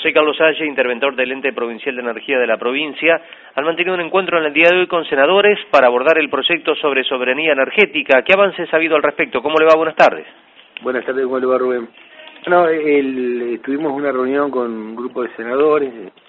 José Carlos Salle, interventor del Ente Provincial de Energía de la provincia, han mantenido un encuentro en el día de hoy con senadores para abordar el proyecto sobre soberanía energética. ¿Qué avances ha habido al respecto? ¿Cómo le va? Buenas tardes. Buenas tardes, ¿cómo le va, Rubén? Bueno, tuvimos una reunión con un grupo de senadores,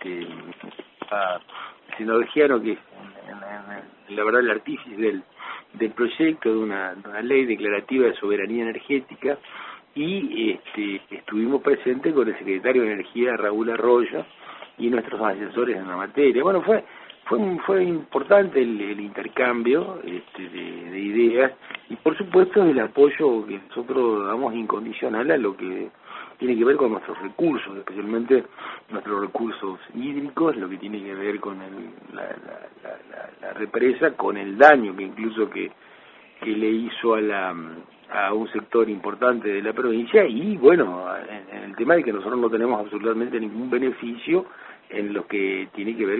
senador Giano, que es la verdad el artífice del proyecto de una ley declarativa de soberanía energética, y estuvimos presentes con el secretario de Energía, Raúl Arroyo, y nuestros asesores en la materia. Bueno, fue importante el intercambio de ideas, y por supuesto el apoyo que nosotros damos incondicional a lo que tiene que ver con nuestros recursos, especialmente nuestros recursos hídricos, lo que tiene que ver con la represa, con el daño que incluso que le hizo a un sector importante de la provincia, y bueno, en el tema de que nosotros no tenemos absolutamente ningún beneficio en lo que tiene que ver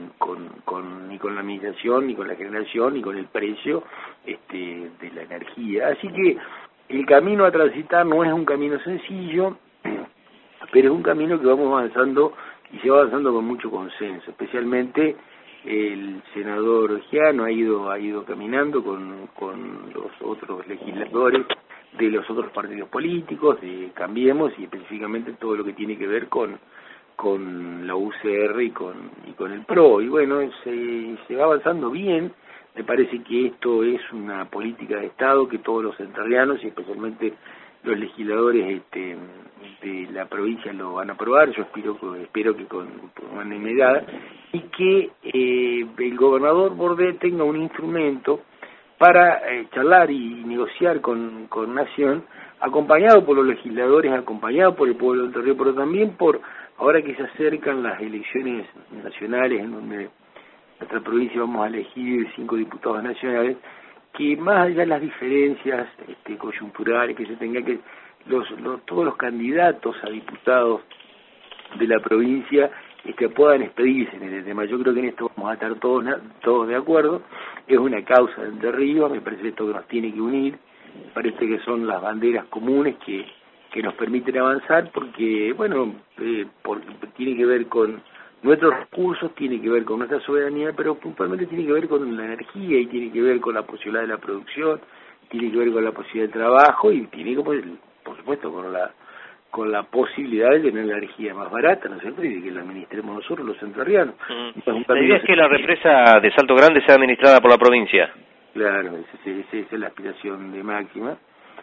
ni con la administración, ni con la generación, ni con el precio de la energía. Así que el camino a transitar no es un camino sencillo, pero es un camino que vamos avanzando, y se va avanzando con mucho consenso. Especialmente el senador Giano ha ido caminando con los otros legisladores de los otros partidos políticos, de Cambiemos, y específicamente todo lo que tiene que ver con la UCR y con el PRO. Y bueno, se va avanzando bien. Me parece que esto es una política de Estado que todos los entrerrianos, y especialmente los legisladores de la provincia, lo van a aprobar. Yo espero que con unanimidad, y que el gobernador Bordet tenga un instrumento para charlar y negociar con Nación, acompañado por los legisladores, acompañado por el pueblo de Entre Ríos, pero también ahora que se acercan las elecciones nacionales, en donde nuestra provincia vamos a elegir 5 diputados nacionales, que más allá de las diferencias coyunturales que se tenga, que todos los candidatos a diputados de la provincia puedan expedirse en este tema. Yo creo que en esto vamos a estar todos de acuerdo. Es una causa de Entre Ríos, me parece esto que nos tiene que unir, me parece que son las banderas comunes que nos permiten avanzar, porque, bueno, porque tiene que ver con nuestros recursos, tiene que ver con nuestra soberanía, pero puntualmente tiene que ver con la energía, y tiene que ver con la posibilidad de la producción, tiene que ver con la posibilidad de trabajo, y tiene que ver, por supuesto, con la posibilidad de tener la energía más barata, ¿no es cierto?, y de que la administremos nosotros, los entrerrianos. La idea es que la represa de Salto Grande sea administrada por la provincia. Claro, esa es la aspiración de Máxima,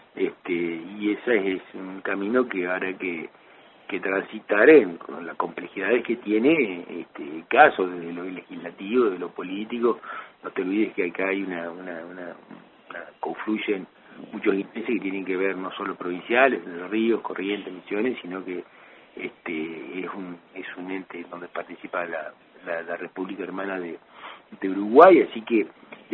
y ese es un camino que habrá que transitar con las complejidades que tiene el caso, desde lo legislativo, de lo político. No te olvides que acá hay confluyen muchos intereses que tienen que ver no solo provinciales, de Ríos, Corrientes, Misiones, sino que es un ente donde participa la República Hermana de Uruguay, así que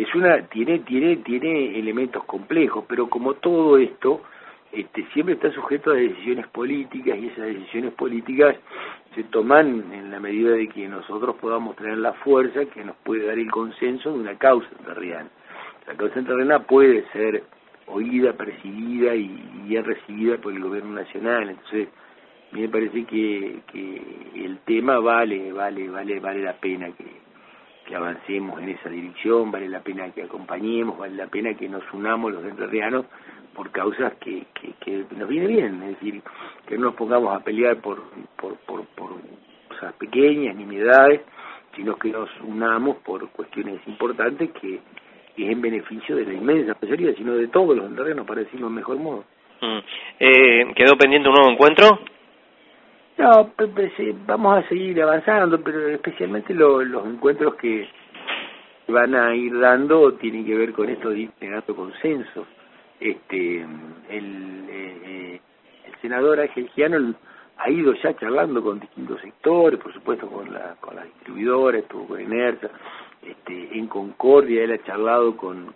tiene elementos complejos, pero como todo esto siempre está sujeto a decisiones políticas, y esas decisiones políticas se toman en la medida de que nosotros podamos tener la fuerza que nos puede dar el consenso de una causa entrerriana. La causa entrerriana puede ser oída, percibida y bien recibida por el gobierno nacional. Entonces, a mí me parece que el tema vale la pena que avancemos en esa dirección, vale la pena que acompañemos, vale la pena que nos unamos los entrerrianos por causas que nos viene bien, es decir, que no nos pongamos a pelear por cosas pequeñas, nimiedades, sino que nos unamos por cuestiones importantes que es en beneficio de la inmensa mayoría, sino de todos los entrerrianos, para decirlo de mejor modo. ¿Quedó pendiente un nuevo encuentro? No, vamos a seguir avanzando, pero especialmente los encuentros que van a ir dando tienen que ver con esto de ir generando consenso. El senador Ángel Giano ha ido ya charlando con distintos sectores, por supuesto con las distribuidoras, estuvo con Enersa, en Concordia él ha charlado con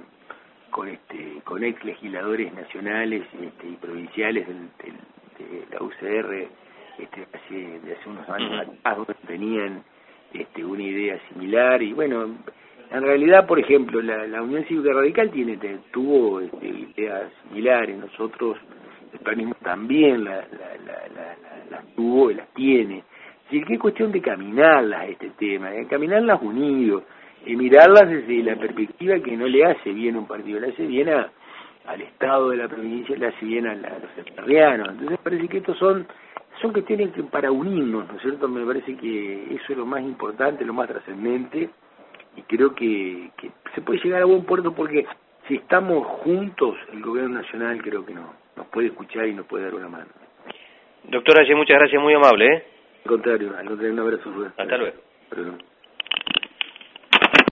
ex legisladores nacionales y provinciales de la UCR, de hace unos años atrás, tenían una idea similar. Y bueno, en realidad, por ejemplo, la Unión Cívica Radical tuvo ideas similares. Nosotros el peronismo también las tuvo y las tiene. Así que es cuestión de caminarlas este tema, caminarlas unidos, y mirarlas desde la perspectiva que no le hace bien a un partido, le hace bien al Estado de la provincia, le hace bien a los entrerrianos. Entonces me parece que estos son cuestiones que para unirnos, ¿no es cierto? Me parece que eso es lo más importante, lo más trascendente, y creo que se puede llegar a buen puerto porque si estamos juntos, el gobierno nacional creo que nos puede escuchar y nos puede dar una mano. Doctor Aye, muchas gracias, muy amable. Al contrario, un abrazo. Hasta luego. Perdón.